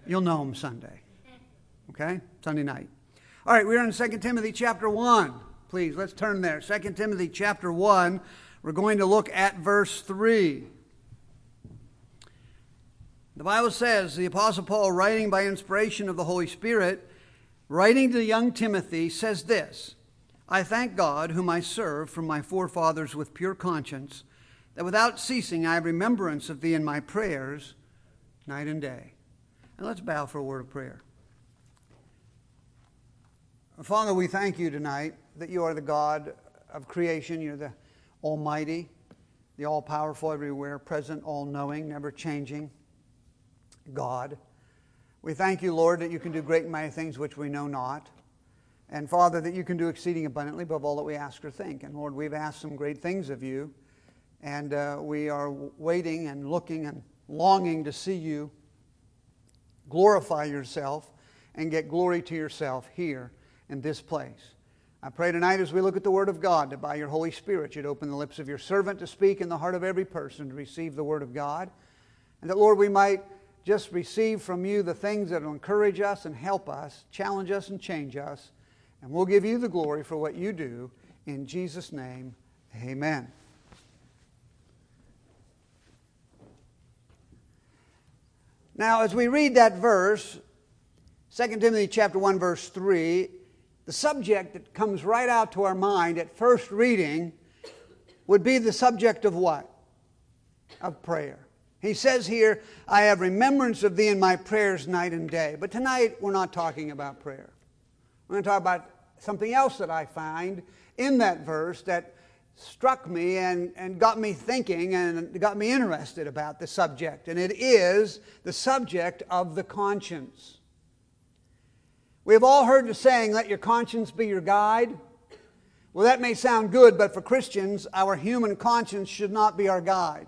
You'll know them Sunday. Okay? Sunday night. All right, we're in 2 Timothy chapter 1. Please, let's turn there. 2 Timothy chapter 1. We're going to look at verse 3. The Bible says, the Apostle Paul, writing by inspiration of the Holy Spirit, writing to young Timothy, says this, I thank God, whom I serve from my forefathers with pure conscience, that without ceasing I have remembrance of thee in my prayers, night and day. And let's bow for a word of prayer. Father, we thank you tonight that you are the God of creation. You're the Almighty, the all-powerful, everywhere present, all-knowing, never-changing God. We thank you, Lord, that you can do great and mighty things which we know not. And, Father, that you can do exceeding abundantly above all that we ask or think. And, Lord, we've asked some great things of you. And we are waiting and looking and longing to see you glorify yourself and get glory to yourself here in this place. I pray tonight as we look at the Word of God that by your Holy Spirit you'd open the lips of your servant to speak in the heart of every person to receive the Word of God. And that, Lord, we might just receive from you the things that will encourage us and help us, challenge us and change us. And we'll give you the glory for what you do. In Jesus' name, amen. Now, as we read that verse, 2 Timothy chapter 1, verse 3, the subject that comes right out to our mind at first reading would be the subject of what? Of prayer. He says here, I have remembrance of thee in my prayers night and day. But tonight, we're not talking about prayer. We're going to talk about something else that I find in that verse that struck me and got me thinking and got me interested about the subject. And it is the subject of the conscience. We have all heard the saying, let your conscience be your guide. Well, that may sound good, but for Christians, our human conscience should not be our guide.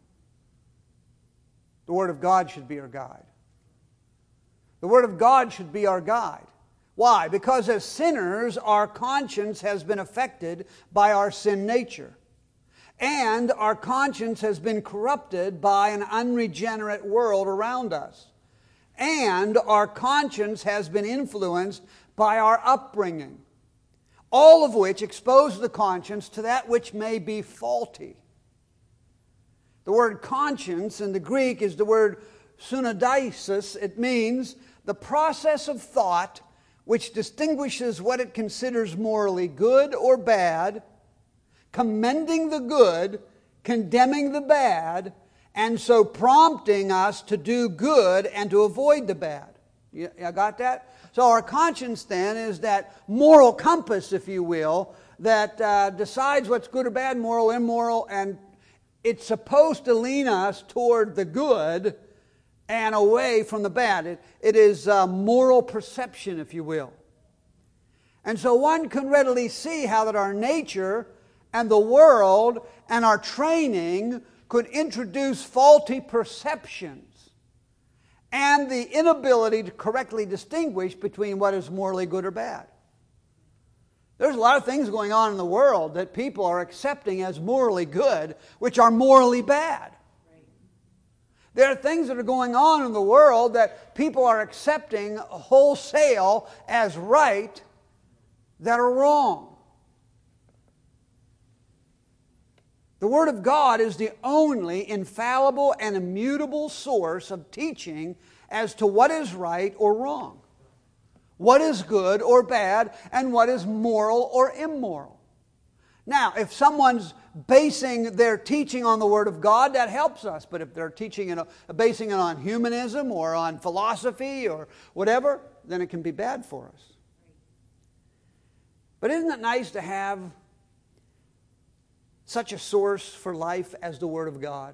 The Word of God should be our guide. The Word of God should be our guide. Why? Because as sinners, our conscience has been affected by our sin nature. And our conscience has been corrupted by an unregenerate world around us. And our conscience has been influenced by our upbringing. All of which expose the conscience to that which may be faulty. The word conscience in the Greek is the word synodiasis. It means the process of thought which distinguishes what it considers morally good or bad, commending the good, condemning the bad, and so prompting us to do good and to avoid the bad. You got that? So our conscience then is that moral compass, if you will, that decides what's good or bad, moral, immoral, and it's supposed to lean us toward the good and away from the bad. It is moral perception, if you will. And so one can readily see how that our nature and the world and our training could introduce faulty perceptions and the inability to correctly distinguish between what is morally good or bad. There's a lot of things going on in the world that people are accepting as morally good, which are morally bad. There are things that are going on in the world that people are accepting wholesale as right that are wrong. The Word of God is the only infallible and immutable source of teaching as to what is right or wrong, what is good or bad, and what is moral or immoral. Now, if someone's basing their teaching on the Word of God, that helps us. But if they're basing it on humanism or on philosophy or whatever, then it can be bad for us. But isn't it nice to have such a source for life as the Word of God?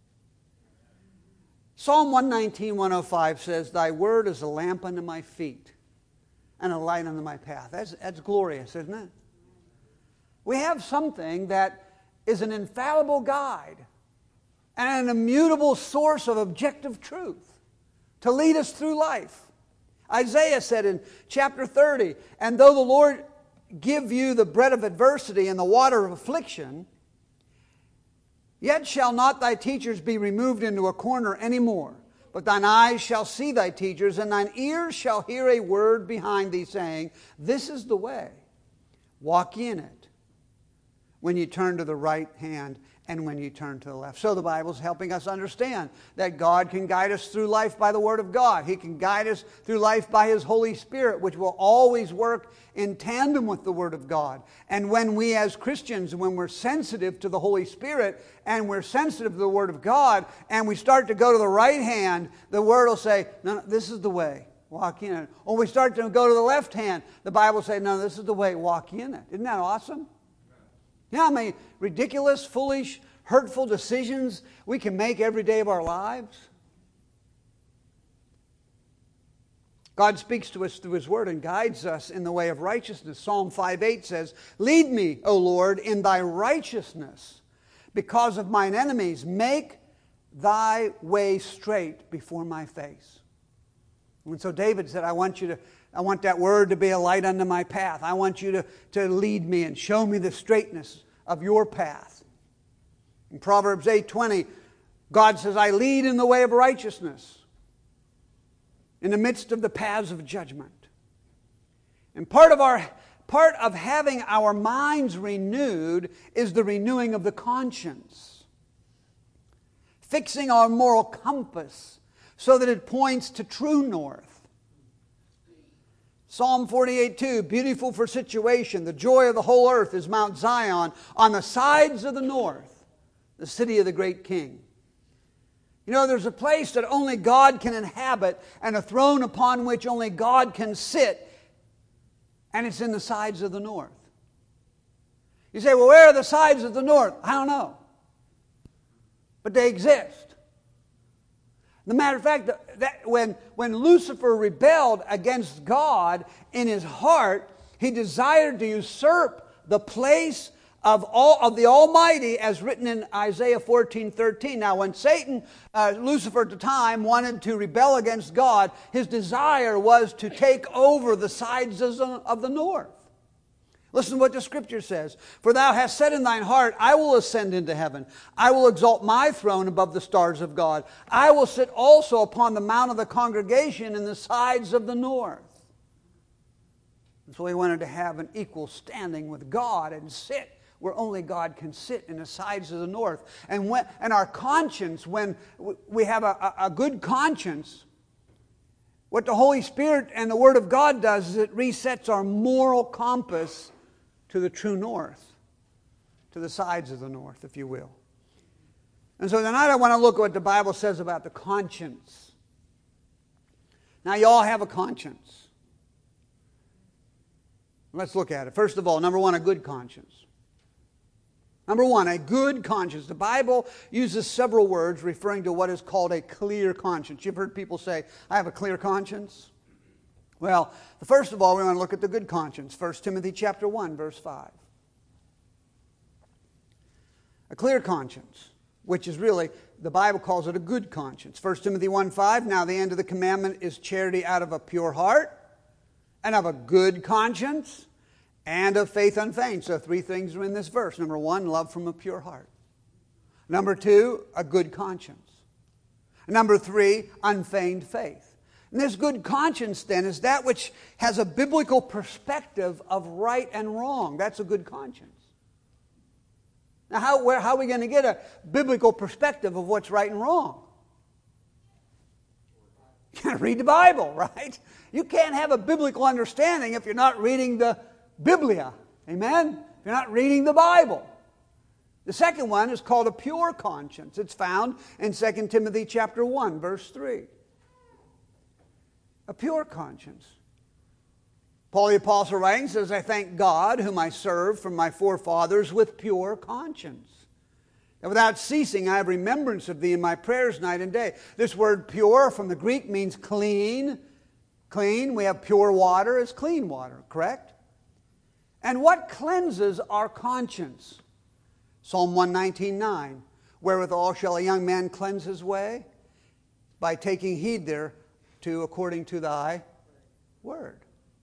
Psalm 119, 105 says, Thy Word is a lamp unto my feet and a light unto my path. That's glorious, isn't it? We have something that is an infallible guide and an immutable source of objective truth to lead us through life. Isaiah said in chapter 30, And though the Lord give you the bread of adversity and the water of affliction, yet shall not thy teachers be removed into a corner any more. But thine eyes shall see thy teachers, and thine ears shall hear a word behind thee, saying, This is the way, walk ye in it, when you turn to the right hand and when you turn to the left. So the Bible's helping us understand that God can guide us through life by the Word of God. He can guide us through life by His Holy Spirit, which will always work in tandem with the Word of God. And when we as Christians, when we're sensitive to the Holy Spirit and we're sensitive to the Word of God, and we start to go to the right hand, the Word will say, no, this is the way, walk in it. Or we start to go to the left hand, the Bible will say, no, this is the way, walk in it. Isn't that awesome? You know how many ridiculous, foolish, hurtful decisions we can make every day of our lives? God speaks to us through His Word and guides us in the way of righteousness. Psalm 5:8 says, Lead me, O Lord, in thy righteousness, because of mine enemies. Make thy way straight before my face. And so David said, I want that word to be a light unto my path. I want you to lead me and show me the straightness of your path. In Proverbs 8:20, God says, I lead in the way of righteousness, in the midst of the paths of judgment. And part of having our minds renewed is the renewing of the conscience. Fixing our moral compass so that it points to true north. Psalm 48:2, beautiful for situation, the joy of the whole earth is Mount Zion, on the sides of the north, the city of the great King. You know, there's a place that only God can inhabit and a throne upon which only God can sit, and it's in the sides of the north. You say, well, where are the sides of the north? I don't know. But they exist. As a matter of fact, that when Lucifer rebelled against God in his heart, he desired to usurp the place of the Almighty, as written in Isaiah 14:13. Now, when Satan, Lucifer at the time, wanted to rebel against God, his desire was to take over the sides of the north. Listen to what the Scripture says. For thou hast said in thine heart, I will ascend into heaven. I will exalt my throne above the stars of God. I will sit also upon the mount of the congregation in the sides of the north. And so he wanted to have an equal standing with God and sit where only God can sit, in the sides of the north. And our conscience, when we have a good conscience, what the Holy Spirit and the Word of God does is it resets our moral compass to the true north, to the sides of the north, if you will. And so tonight I want to look at what the Bible says about the conscience. Now, you all have a conscience. Let's look at it. First of all, number one, a good conscience. Number one, a good conscience. The Bible uses several words referring to what is called a clear conscience. You've heard people say, I have a clear conscience. Well, first of all, we want to look at the good conscience. 1 Timothy chapter 1, verse 5. A clear conscience, which is really, the Bible calls it a good conscience. 1 Timothy 1:5, now the end of the commandment is charity out of a pure heart, and of a good conscience, and of faith unfeigned. So 3 things are in this verse. Number 1, love from a pure heart. Number 2, a good conscience. Number 3, unfeigned faith. And this good conscience, then, is that which has a biblical perspective of right and wrong. That's a good conscience. Now, how are we going to get a biblical perspective of what's right and wrong? You got to read the Bible, right? You can't have a biblical understanding if you're not reading the Biblia. Amen? If you're not reading the Bible. The second one is called a pure conscience. It's found in 2 Timothy chapter 1, verse 3. A pure conscience. Paul the Apostle writing says, I thank God whom I serve from my forefathers with pure conscience. And without ceasing I have remembrance of thee in my prayers night and day. This word pure from the Greek means clean. Clean, we have pure water as clean water, correct? And what cleanses our conscience? Psalm 119:9. Wherewithal shall a young man cleanse his way? By taking heed thereto according to thy word.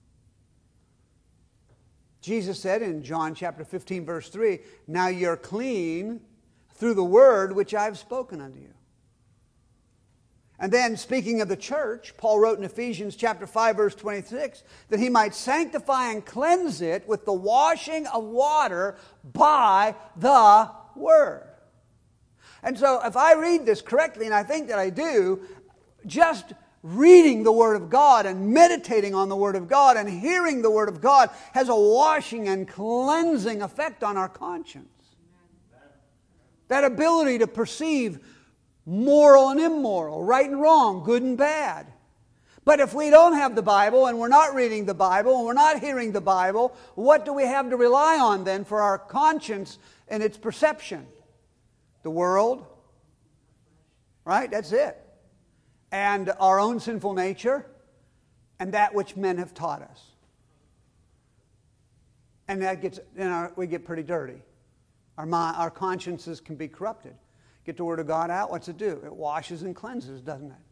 Jesus said in John chapter 15, verse 3, now you're clean through the word which I have spoken unto you. And then, speaking of the church, Paul wrote in Ephesians chapter 5, verse 26, that he might sanctify and cleanse it with the washing of water by the Word. And so, if I read this correctly, and I think that I do, just reading the Word of God and meditating on the Word of God and hearing the Word of God has a washing and cleansing effect on our conscience. That ability to perceive moral and immoral, right and wrong, good and bad. But if we don't have the Bible and we're not reading the Bible and we're not hearing the Bible, what do we have to rely on then for our conscience and its perception? The world, right? That's it. And our own sinful nature and that which men have taught us. And that gets, we get pretty dirty. Our consciences can be corrupted. Get the Word of God out, what's it do? It washes and cleanses, doesn't it?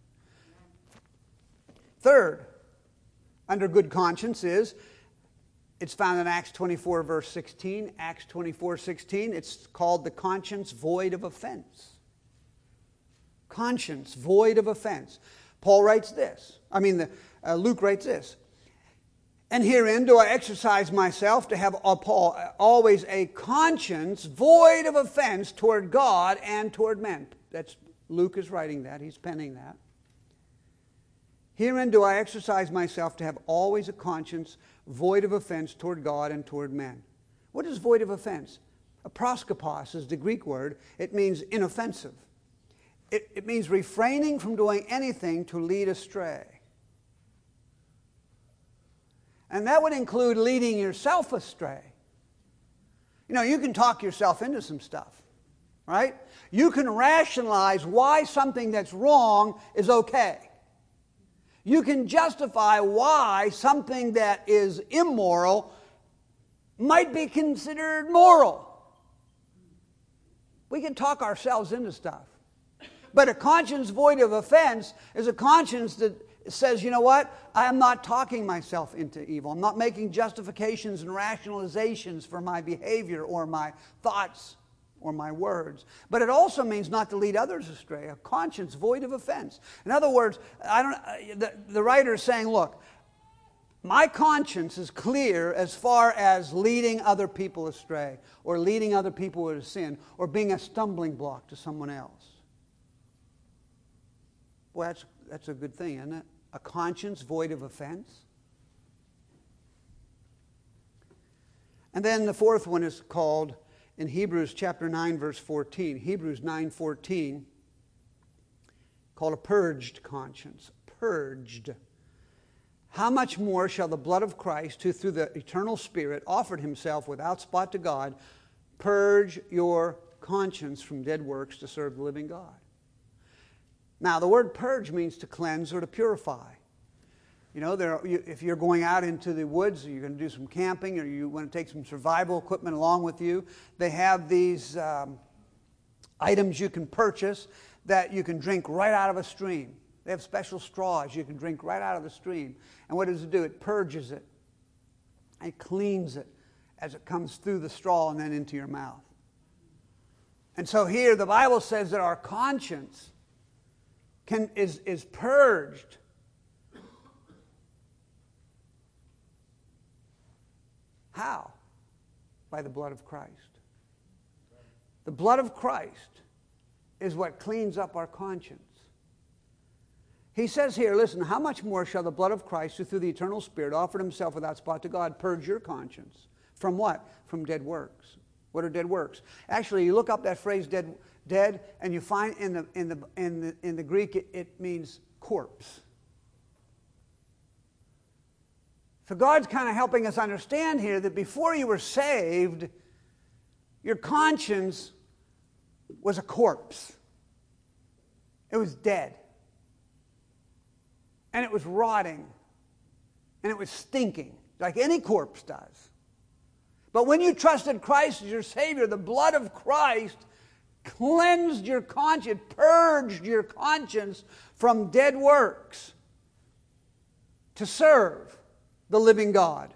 Third, under good conscience it's found in Acts 24, verse 16. Acts 24, 16, it's called the conscience void of offense. Conscience void of offense. Paul writes this. Luke writes this. And herein do I exercise myself to have always a conscience void of offense toward God and toward men. That's Luke is writing that. He's penning that. Herein do I exercise myself to have always a conscience void of offense toward God and toward men. What is void of offense? Aproskopos is the Greek word. It means inoffensive. It means refraining from doing anything to lead astray. And that would include leading yourself astray. You can talk yourself into some stuff, right? You can rationalize why something that's wrong is okay. You can justify why something that is immoral might be considered moral. We can talk ourselves into stuff. But a conscience void of offense is a conscience that says, you know what? I am not talking myself into evil. I'm not making justifications and rationalizations for my behavior or my thoughts or my words. But it also means not to lead others astray. A conscience void of offense. In other words, the writer is saying, look, my conscience is clear as far as leading other people astray or leading other people into sin or being a stumbling block to someone else. Well, that's a good thing, isn't it? A conscience void of offense. And then the fourth one is called, in Hebrews chapter 9, verse 14, Hebrews 9:14, called a purged conscience. Purged. How much more shall the blood of Christ, who through the eternal Spirit offered himself without spot to God, purge your conscience from dead works to serve the living God? Now, the word purge means to cleanse or to purify. If you're going out into the woods, or you're going to do some camping, or you want to take some survival equipment along with you, they have these items you can purchase that you can drink right out of a stream. They have special straws you can drink right out of the stream. And what does it do? It purges it. It cleans it as it comes through the straw and then into your mouth. And so here the Bible says that our conscience is purged. How? By the blood of Christ. The blood of Christ is what cleans up our conscience. He says here, listen, how much more shall the blood of Christ, who through the eternal Spirit offered himself without spot to God, purge your conscience? From what? From dead works. What are dead works? Actually, you look up that phrase dead, and you find in the Greek it means corpse. So God's kind of helping us understand here that before you were saved, your conscience was a corpse. It was dead. And it was rotting. And it was stinking, like any corpse does. But when you trusted Christ as your Savior, the blood of Christ cleansed your conscience, purged your conscience from dead works to serve the living God.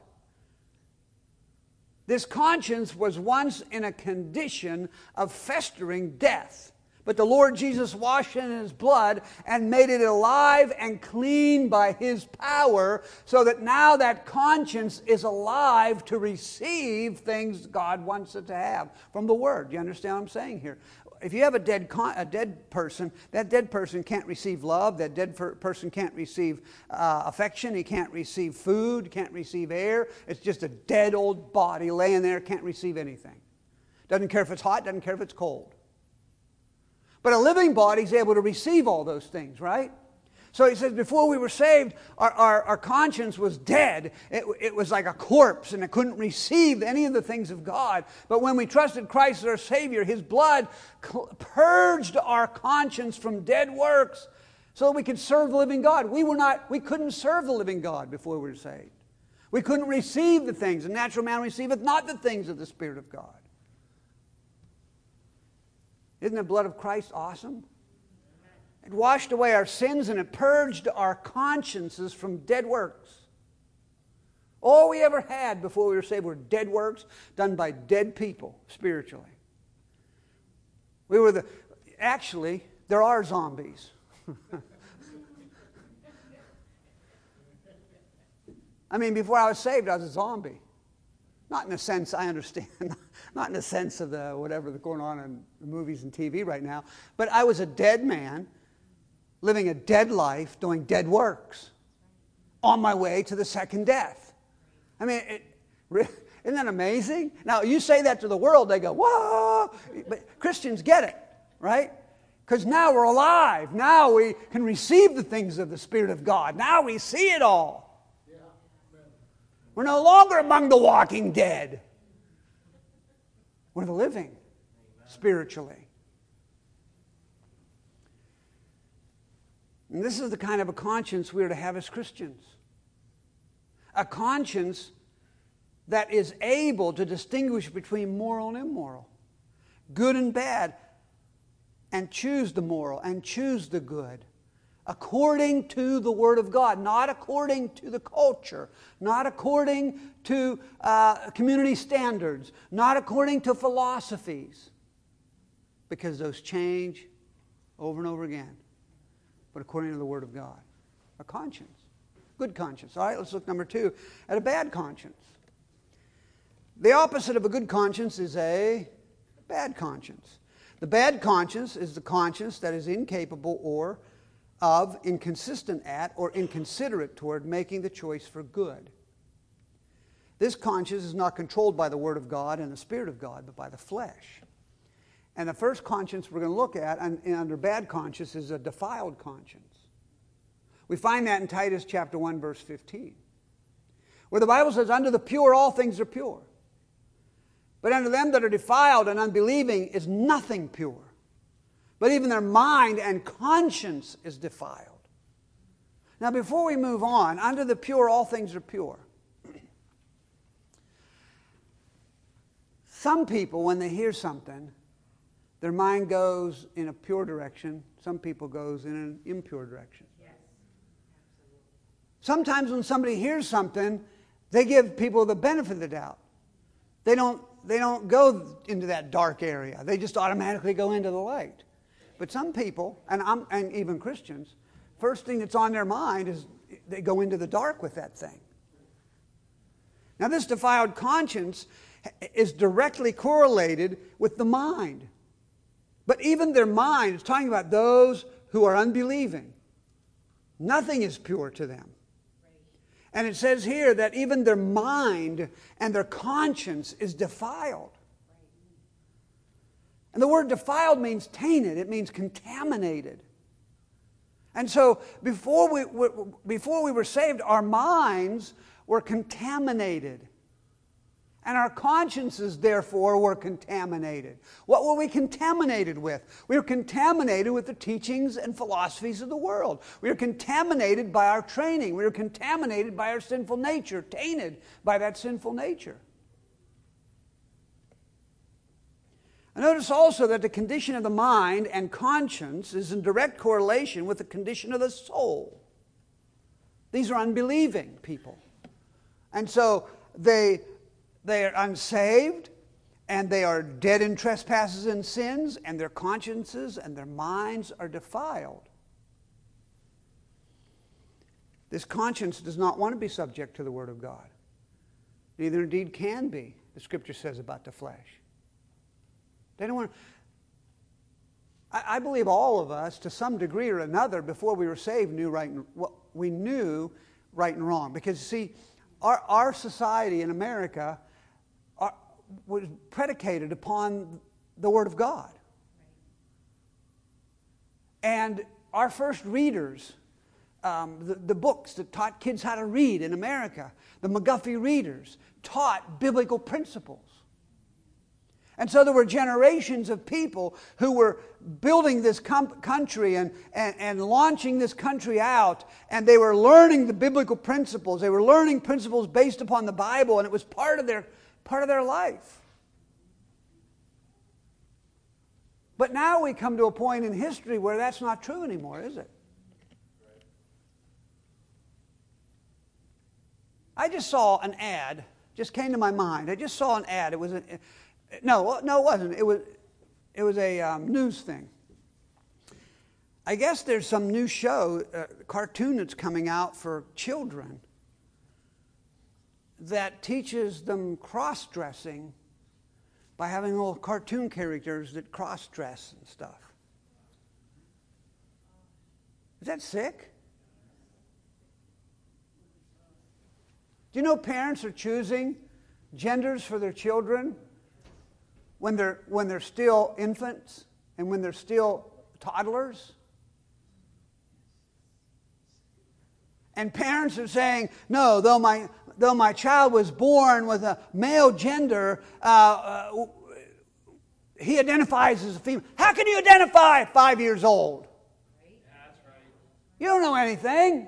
This conscience was once in a condition of festering death, But the Lord Jesus washed it in His blood and made it alive and clean by His power, so that now that conscience is alive to receive things God wants it to have from the Word. You understand what I'm saying here? If you have a dead person, that dead person can't receive love. That dead person can't receive affection. He can't receive food, can't receive air. It's just a dead old body laying there, can't receive anything. Doesn't care if it's hot, doesn't care if it's cold. But a living body is able to receive all those things, right? So he says, before we were saved, our conscience was dead. It was like a corpse, and it couldn't receive any of the things of God. But when we trusted Christ as our Savior, His blood purged our conscience from dead works so that we could serve the living God. We couldn't serve the living God before we were saved. We couldn't receive the things. The natural man receiveth not the things of the Spirit of God. Isn't the blood of Christ awesome? It washed away our sins and it purged our consciences from dead works. All we ever had before we were saved were dead works done by dead people spiritually. Actually, there are zombies. I mean, before I was saved, I was a zombie. Not in the sense, I understand, not in the sense of whatever that's going on in the movies and TV right now, but I was a dead man, living a dead life, doing dead works, on my way to the second death. I mean, isn't that amazing? Now, you say that to the world, they go, whoa! But Christians get it, right? Because now we're alive. Now we can receive the things of the Spirit of God. Now we see it all. We're no longer among the walking dead. We're the living, spiritually. And this is the kind of a conscience we are to have as Christians. A conscience that is able to distinguish between moral and immoral, good and bad, and choose the moral and choose the good, according to the Word of God, not according to the culture, not according to community standards, not according to philosophies, because those change over and over again, but according to the Word of God. A conscience, good conscience. All right, let's look number 2 at a bad conscience. The opposite of a good conscience is a bad conscience. The bad conscience is the conscience that is incapable or of, inconsistent at, or inconsiderate toward making the choice for good. This conscience is not controlled by the Word of God and the Spirit of God, but by the flesh. And the first conscience we're going to look at under bad conscience is a defiled conscience. We find that in Titus chapter 1, verse 15, where the Bible says, "Unto the pure all things are pure. But unto them that are defiled and unbelieving is nothing pure. But even their mind and conscience is defiled." Now, before we move on, unto the pure all things are pure. Some people, when they hear something, their mind goes in a pure direction. Some people goes in an impure direction. Yes. Sometimes when somebody hears something, they give people the benefit of the doubt. They don't go into that dark area. They just automatically go into the light. But some people, and even Christians, first thing that's on their mind is they go into the dark with that thing. Now, this defiled conscience is directly correlated with the mind. But even their mind is talking about those who are unbelieving. Nothing is pure to them. And it says here that even their mind and their conscience is defiled. And the word defiled means tainted. It means contaminated. And so before we were saved, our minds were contaminated. And our consciences, therefore, were contaminated. What were we contaminated with? We were contaminated with the teachings and philosophies of the world. We were contaminated by our training. We were contaminated by our sinful nature, tainted by that sinful nature. And notice also that the condition of the mind and conscience is in direct correlation with the condition of the soul. These are unbelieving people. And so they are unsaved, And they are dead in trespasses and sins, and their consciences and their minds are defiled. This conscience does not want to be subject to the Word of God. Neither indeed can be, the Scripture says about the flesh. They don't want to. I believe all of us, to some degree or another, before we were saved, knew right and wrong. Because, see, our society in America was predicated upon the Word of God. And our first readers, the books that taught kids how to read in America, the McGuffey readers, taught biblical principles. And so there were generations of people who were building this country and launching this country out, and they were learning the biblical principles. They were learning principles based upon the Bible, and it was part of their life. But now we come to a point in history where that's not true anymore, is it? I just saw an ad, just came to my mind. I just saw an ad. It was no, it wasn't. It was a news thing. I guess there's some new show, cartoon that's coming out for children that teaches them cross-dressing by having little cartoon characters that cross-dress and stuff. Is that sick? Do you know parents are choosing genders for their children when they're still infants and when they're still toddlers? And parents are saying, no, though my child was born with a male gender, he identifies as a female. How can you identify at 5 years old? That's right. You don't know anything.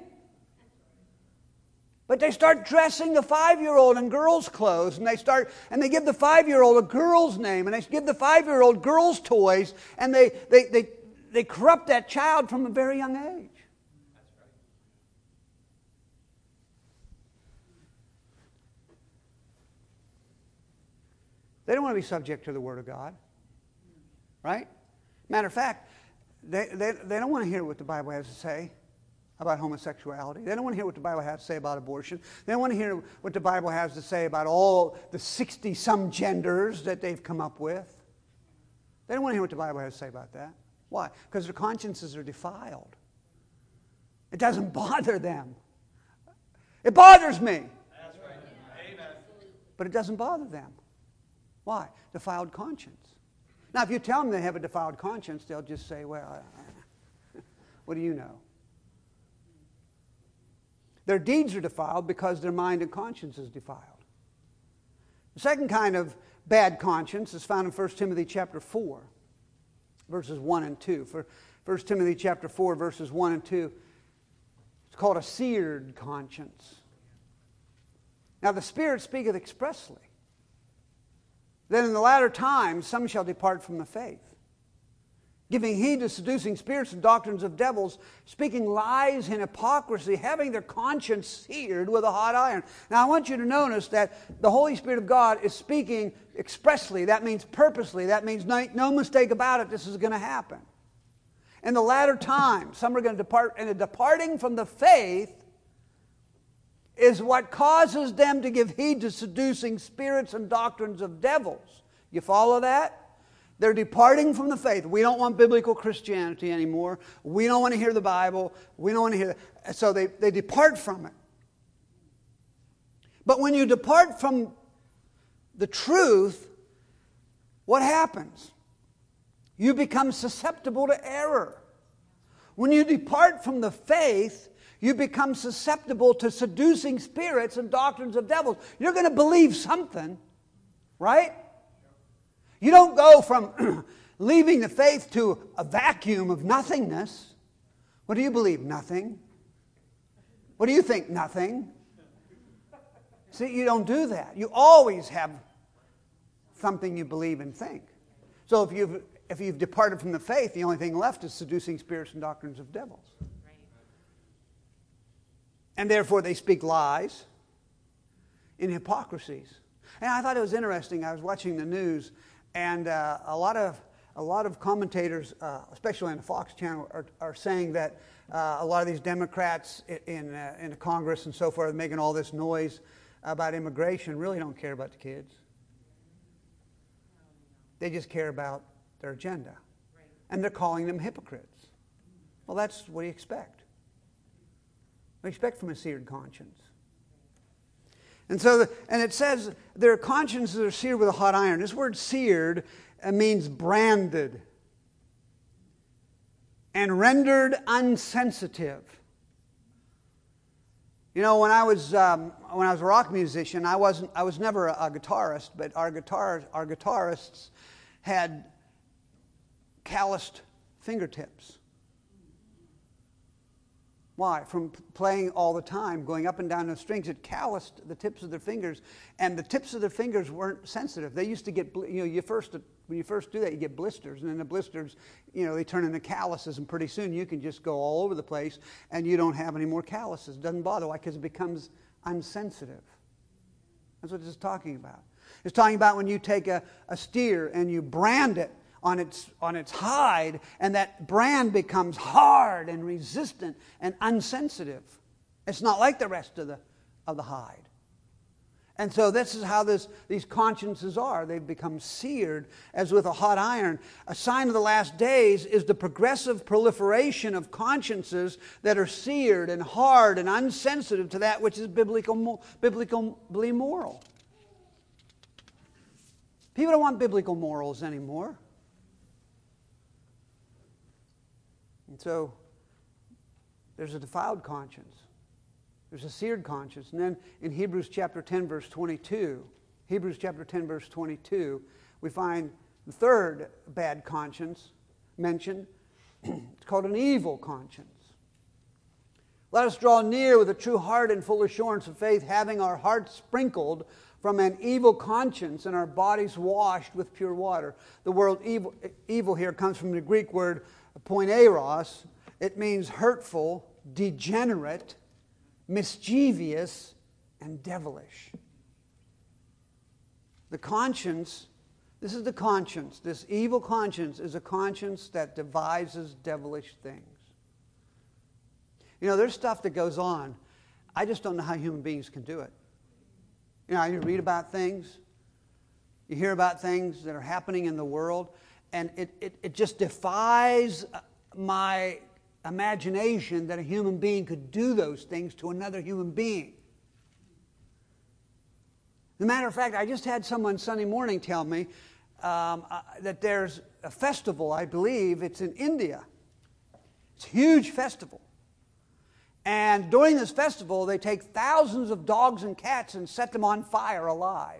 But they start dressing the 5-year-old in girls' clothes, and they give the 5-year-old a girl's name, and they give the 5-year-old girls' toys, and they corrupt that child from a very young age. That's right. They don't want to be subject to the Word of God. Right? Matter of fact, they don't want to hear what the Bible has to say about homosexuality. They don't want to hear what the Bible has to say about abortion. They don't want to hear what the Bible has to say about all the 60-some genders that they've come up with. They don't want to hear what the Bible has to say about that. Why? Because their consciences are defiled. It doesn't bother them. It bothers me. That's right. Amen. But it doesn't bother them. Why? Defiled conscience. Now, if you tell them they have a defiled conscience, they'll just say, well, what do you know? Their deeds are defiled because their mind and conscience is defiled. The second kind of bad conscience is found in 1 Timothy chapter 4, verses 1 and 2. For 1 Timothy chapter 4, verses 1 and 2, it's called a seared conscience. Now the Spirit speaketh expressly that in the latter times some shall depart from the faith, giving heed to seducing spirits and doctrines of devils, speaking lies and hypocrisy, having their conscience seared with a hot iron. Now I want you to notice that the Holy Spirit of God is speaking expressly. That means purposely. That means no mistake about it, this is going to happen. In the latter times, some are going to depart, and the departing from the faith is what causes them to give heed to seducing spirits and doctrines of devils. You follow that? They're departing from the faith. We don't want biblical Christianity anymore. We don't want to hear the Bible. We don't want to hear that. So they depart from it. But when you depart from the truth, what happens? You become susceptible to error. When you depart from the faith, you become susceptible to seducing spirits and doctrines of devils. You're going to believe something, right? You don't go from leaving the faith to a vacuum of nothingness. What do you believe? Nothing. What do you think? Nothing. See, you don't do that. You always have something you believe and think. So if you've departed from the faith, the only thing left is seducing spirits and doctrines of devils. Right. And therefore they speak lies and hypocrisies. And I thought it was interesting. I was watching the news, and a lot of commentators, especially on the Fox channel, are saying that a lot of these Democrats in the Congress and so forth, making all this noise about immigration, really don't care about the kids. They just care about their agenda. And they're calling them hypocrites. Well, that's what you expect. We expect from a seared conscience. And so, and it says their consciences are seared with a hot iron. This word seared means branded and rendered unsensitive. You know, when I was a rock musician, I was never a guitarist, but our guitarists had calloused fingertips. Why? From playing all the time, going up and down the strings, it calloused the tips of their fingers, and the tips of their fingers weren't sensitive. They used to get, when you first do that, you get blisters, and then the blisters, they turn into calluses, and pretty soon you can just go all over the place, and you don't have any more calluses. It doesn't bother. Why? Because it becomes unsensitive. That's what this is talking about. It's talking about when you take a steer and you brand it on its hide, and that brand becomes hard and resistant and unsensitive. It's not like the rest of the hide. And so this is how these consciences are. They've become seared as with a hot iron. A sign of the last days is the progressive proliferation of consciences that are seared and hard and unsensitive to that which is biblically moral. People don't want biblical morals anymore. And so there's a defiled conscience. There's a seared conscience. And then in Hebrews chapter 10, verse 22, we find the third bad conscience mentioned. It's called an evil conscience. Let us draw near with a true heart and full assurance of faith, having our hearts sprinkled from an evil conscience and our bodies washed with pure water. The word evil here comes from the Greek word poineros. It means hurtful, degenerate, mischievous, and devilish. The conscience, this is the conscience. This evil conscience is a conscience that devises devilish things. There's stuff that goes on. I just don't know how human beings can do it. You read about things, you hear about things that are happening in the world, and it just defies my imagination that a human being could do those things to another human being. As a matter of fact, I just had someone Sunday morning tell me that there's a festival, I believe, it's in India. It's a huge festival. And during this festival, they take thousands of dogs and cats and set them on fire alive.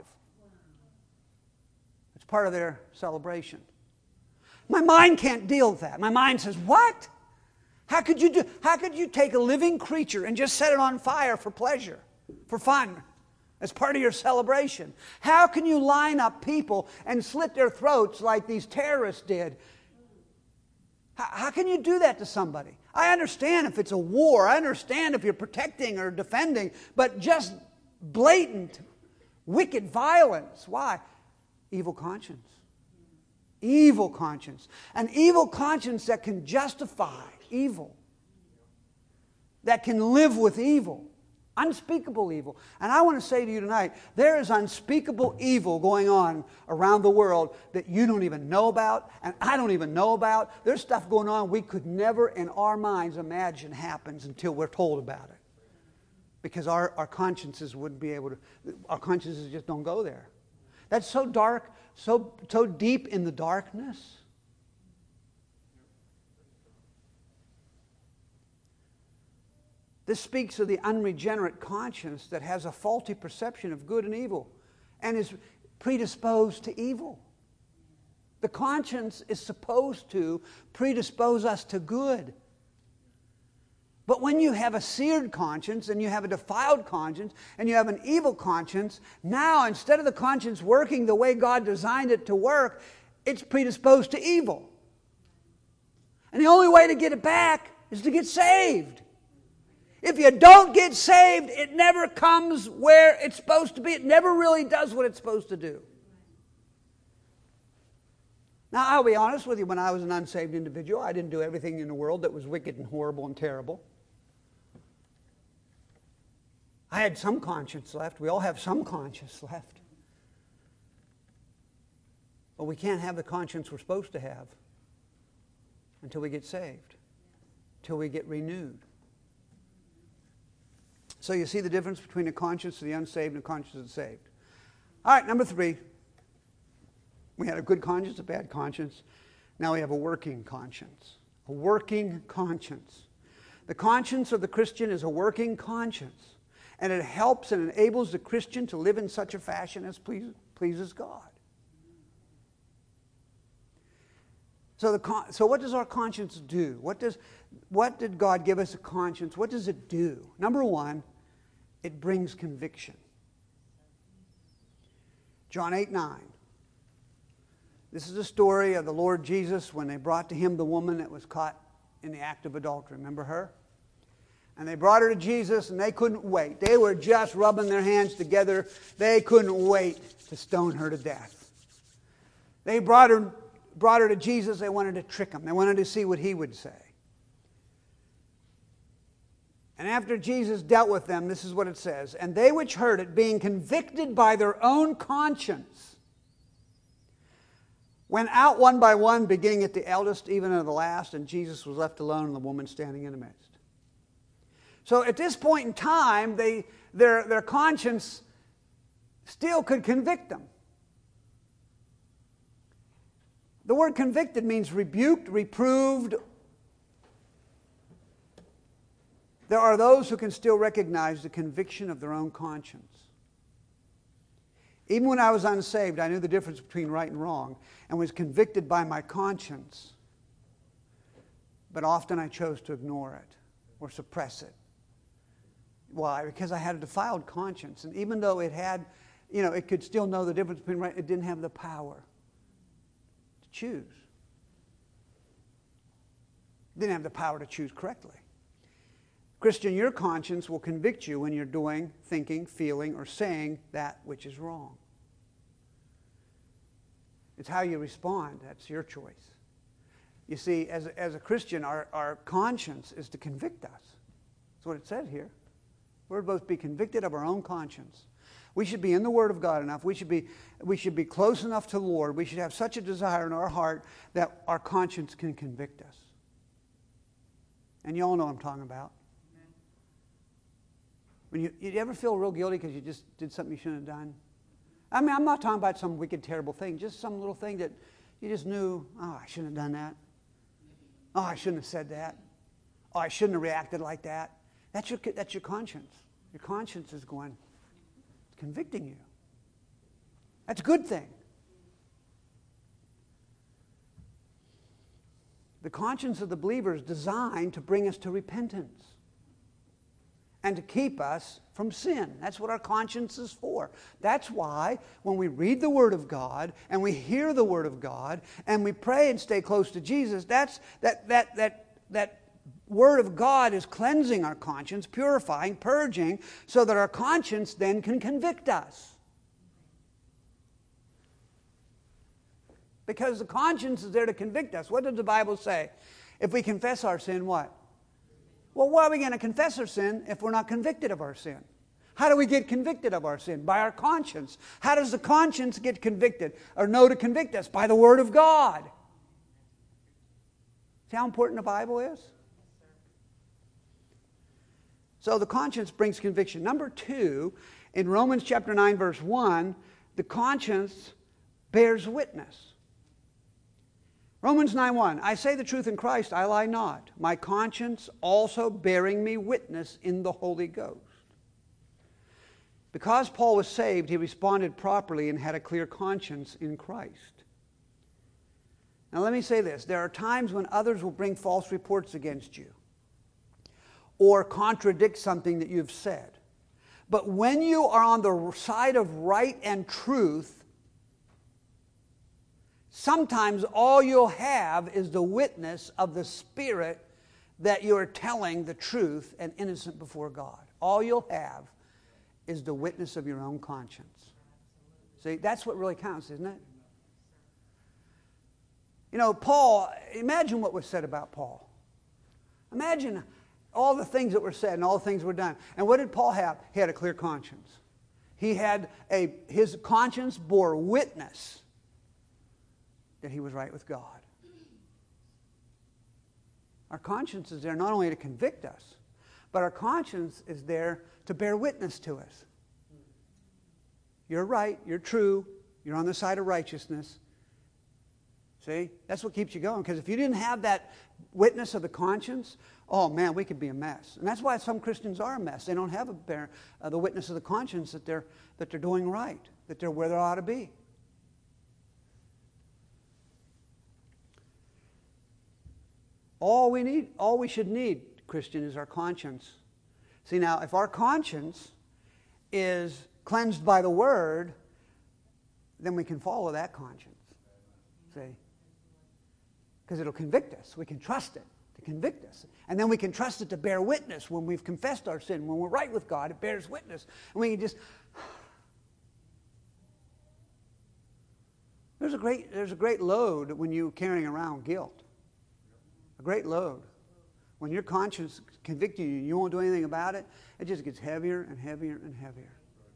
It's part of their celebration. My mind can't deal with that. My mind says, what? How could you take a living creature and just set it on fire for pleasure, for fun, as part of your celebration? How can you line up people and slit their throats like these terrorists did? How can you do that to somebody? I understand if it's a war. I understand if you're protecting or defending. But just blatant, wicked violence. Why? Evil conscience. Evil conscience. An evil conscience that can justify evil. That can live with evil. Unspeakable evil. And I want to say to you tonight, there is unspeakable evil going on around the world that you don't even know about, and I don't even know about. There's stuff going on we could never in our minds imagine happens until we're told about it. Because our consciences wouldn't be able to, our consciences just don't go there. That's so dark, so deep in the darkness. This speaks of the unregenerate conscience that has a faulty perception of good and evil and is predisposed to evil. The conscience is supposed to predispose us to good. But when you have a seared conscience and you have a defiled conscience and you have an evil conscience, now instead of the conscience working the way God designed it to work, it's predisposed to evil. And the only way to get it back is to get saved. If you don't get saved, it never comes where it's supposed to be. It never really does what it's supposed to do. Now, I'll be honest with you, when I was an unsaved individual, I didn't do everything in the world that was wicked and horrible and terrible. I had some conscience left. We all have some conscience left. But we can't have the conscience we're supposed to have until we get saved, until we get renewed. So you see the difference between the conscience of the unsaved and the conscience of the saved. All right, number 3. We had a good conscience, a bad conscience. Now we have a working conscience. A working conscience. The conscience of the Christian is a working conscience. And it helps and enables the Christian to live in such a fashion as pleases God. So what does our conscience do? What did God give us a conscience? What does it do? Number 1, it brings conviction. John 8:9. This is the story of the Lord Jesus when they brought to him the woman that was caught in the act of adultery. Remember her? And they brought her to Jesus, and they couldn't wait. They were just rubbing their hands together. They couldn't wait to stone her to death. They brought her to Jesus. They wanted to trick him. They wanted to see what he would say. And after Jesus dealt with them, this is what it says. And they which heard it, being convicted by their own conscience, went out one by one, beginning at the eldest, even at the last, and Jesus was left alone, and the woman standing in the midst. So at this point in time, their conscience still could convict them. The word convicted means rebuked, reproved. There are those who can still recognize the conviction of their own conscience. Even when I was unsaved, I knew the difference between right and wrong and was convicted by my conscience. But often I chose to ignore it or suppress it. Why? Because I had a defiled conscience. And even though it had, it could still know the difference between right, it didn't have the power to choose. It didn't have the power to choose correctly. Christian, your conscience will convict you when you're doing, thinking, feeling, or saying that which is wrong. It's how you respond. That's your choice. You see, as a Christian, our conscience is to convict us. That's what it said here. We're supposed to be convicted of our own conscience. We should be in the Word of God enough. We should be close enough to the Lord. We should have such a desire in our heart that our conscience can convict us. And you all know what I'm talking about. When you ever feel real guilty because you just did something you shouldn't have done? I mean, I'm not talking about some wicked, terrible thing. Just some little thing that you just knew, oh, I shouldn't have done that. Oh, I shouldn't have said that. Oh, I shouldn't have reacted like that. That's your conscience. Your conscience is convicting you. That's a good thing. The conscience of the believer is designed to bring us to repentance and to keep us from sin. That's what our conscience is for. That's why when we read the Word of God and we hear the Word of God and we pray and stay close to Jesus, that Word of God is cleansing our conscience, purifying, purging, so that our conscience then can convict us. Because the conscience is there to convict us. What does the Bible say? If we confess our sin, what? Well, why are we going to confess our sin if we're not convicted of our sin? How do we get convicted of our sin? By our conscience. How does the conscience get convicted or know to convict us? By the Word of God. See how important the Bible is? So the conscience brings conviction. Number 2, in Romans chapter 9, verse 1, the conscience bears witness. Romans 9:1, I say the truth in Christ, I lie not. My conscience also bearing me witness in the Holy Ghost. Because Paul was saved, he responded properly and had a clear conscience in Christ. Now let me say this. There are times when others will bring false reports against you or contradict something that you've said. But when you are on the side of right and truth, sometimes all you'll have is the witness of the Spirit that you're telling the truth and innocent before God. All you'll have is the witness of your own conscience. See, that's what really counts, isn't it? You know, Paul, imagine what was said about Paul. Imagine all the things that were said and all the things were done. And what did Paul have? He had a clear conscience. His conscience bore witness that he was right with God. Our conscience is there not only to convict us, but our conscience is there to bear witness to us. You're right, you're true, you're on the side of righteousness. See? That's what keeps you going. Because if you didn't have that witness of the conscience, oh man, we could be a mess. And that's why some Christians are a mess. They don't have the witness of the conscience that they're doing right, that they're where they ought to be. All we should need, Christian, is our conscience. See, now, if our conscience is cleansed by the Word, then we can follow that conscience. See? Because it'll convict us. We can trust it to convict us. And then we can trust it to bear witness when we've confessed our sin. When we're right with God, it bears witness. And we can just... There's a great load when you're carrying around guilt. A great load. When your conscience convicts you and you won't do anything about it, it just gets heavier and heavier and heavier.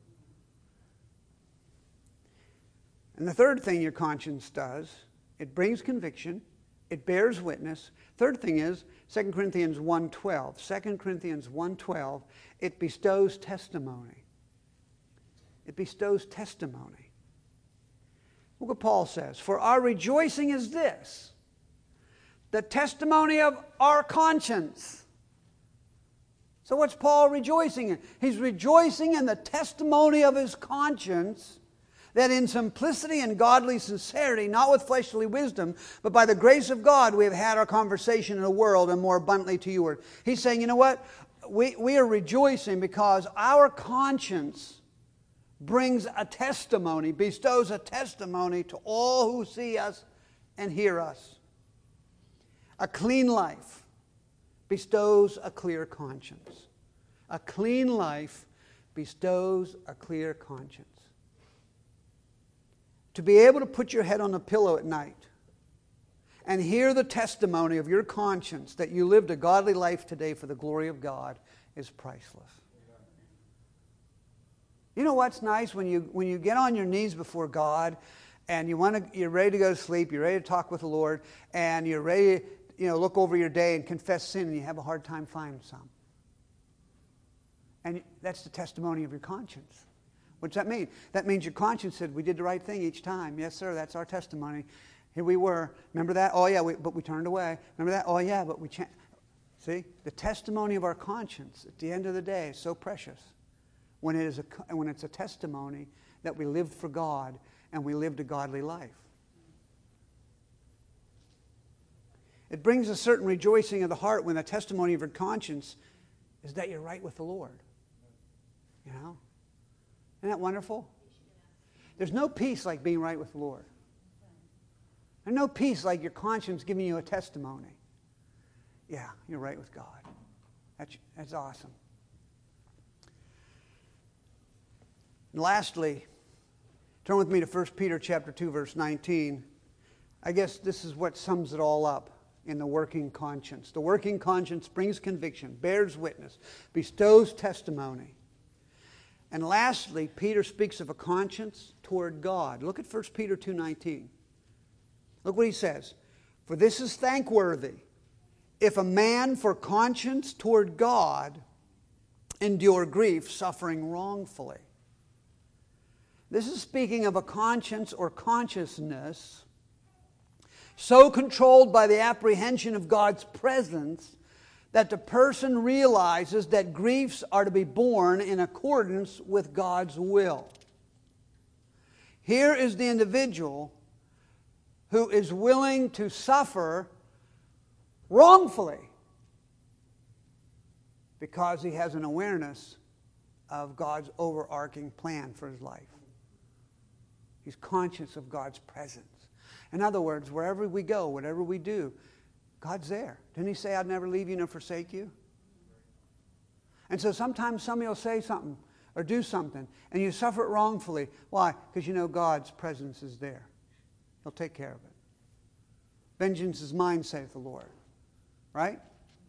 And the third thing your conscience does, it brings conviction, it bears witness. Third thing is 2 Corinthians 1:12. 2 Corinthians 1:12, it bestows testimony. It bestows testimony. Look what Paul says. For our rejoicing is this, the testimony of our conscience. So what's Paul rejoicing in? He's rejoicing in the testimony of his conscience, that in simplicity and godly sincerity, not with fleshly wisdom, but by the grace of God, we have had our conversation in the world and more abundantly to you. He's saying, you know what? We are rejoicing because our conscience brings a testimony, bestows a testimony to all who see us and hear us. A clean life bestows a clear conscience. A clean life bestows a clear conscience. To be able to put your head on the pillow at night and hear the testimony of your conscience that you lived a godly life today for the glory of God is priceless. You know what's nice? When you get on your knees before God and you're ready to go to sleep, you're ready to talk with the Lord, and you're ready to look over your day and confess sin, and you have a hard time finding some. And that's the testimony of your conscience. What's that mean? That means your conscience said, we did the right thing each time. Yes, sir, that's our testimony. Here we were. Remember that? Oh, yeah, but we turned away. Remember that? Oh, yeah, but we changed. See? The testimony of our conscience at the end of the day is so precious when it's a testimony that we lived for God and we lived a godly life. It brings a certain rejoicing of the heart when the testimony of your conscience is that you're right with the Lord. You know? Isn't that wonderful? There's no peace like being right with the Lord. There's no peace like your conscience giving you a testimony. Yeah, you're right with God. That's awesome. And lastly, turn with me to 1 Peter chapter 2, verse 19. I guess this is what sums it all up in the working conscience. The working conscience brings conviction, bears witness, bestows testimony. And lastly, Peter speaks of a conscience toward God. Look at 1 Peter 2:19. Look what he says. For this is thankworthy, if a man for conscience toward God endure grief, suffering wrongfully. This is speaking of a conscience or consciousness so controlled by the apprehension of God's presence that the person realizes that griefs are to be borne in accordance with God's will. Here is the individual who is willing to suffer wrongfully because he has an awareness of God's overarching plan for his life. He's conscious of God's presence. In other words, wherever we go, whatever we do, God's there. Didn't He say, I'd never leave you nor forsake you? And so sometimes somebody will say something or do something, and you suffer it wrongfully. Why? Because you know God's presence is there. He'll take care of it. Vengeance is mine, saith the Lord. Right?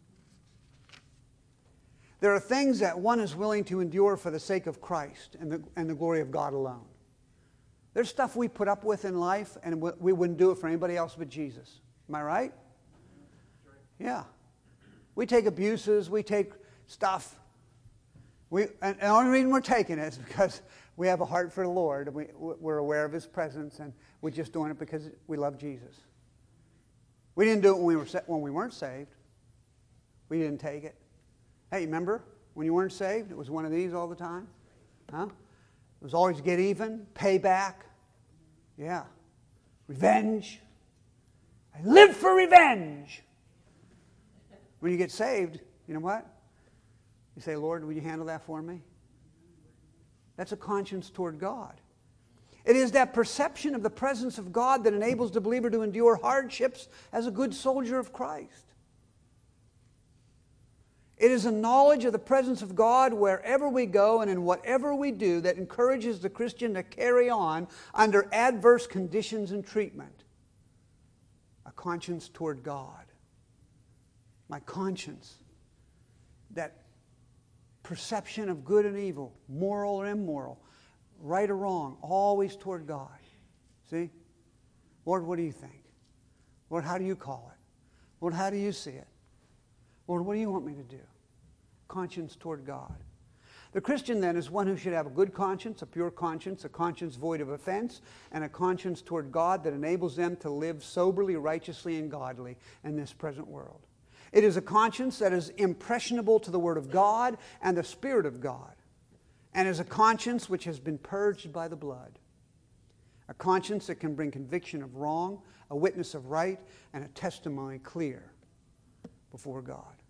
There are things that one is willing to endure for the sake of Christ and the glory of God alone. There's stuff we put up with in life, and we wouldn't do it for anybody else but Jesus. Am I right? Yeah. We take abuses, we take stuff. And the only reason we're taking it is because we have a heart for the Lord, and we're aware of His presence, and we're just doing it because we love Jesus. We didn't do it when we weren't saved. We didn't take it. Hey, remember when you weren't saved? It was one of these all the time? Huh? It was always get even, payback. Yeah. Revenge. I live for revenge. When you get saved, you know what? You say, Lord, will you handle that for me? That's a conscience toward God. It is that perception of the presence of God that enables the believer to endure hardships as a good soldier of Christ. It is a knowledge of the presence of God wherever we go and in whatever we do that encourages the Christian to carry on under adverse conditions and treatment. A conscience toward God. My conscience. That perception of good and evil, moral or immoral, right or wrong, always toward God. See? Lord, what do you think? Lord, how do you call it? Lord, how do you see it? Lord, what do you want me to do? Conscience toward God. The Christian then is one who should have a good conscience, a pure conscience, a conscience void of offense, and a conscience toward God that enables them to live soberly, righteously, and godly in this present world. It is a conscience that is impressionable to the Word of God and the Spirit of God, and is a conscience which has been purged by the blood. A conscience that can bring conviction of wrong, a witness of right, and a testimony clear before God.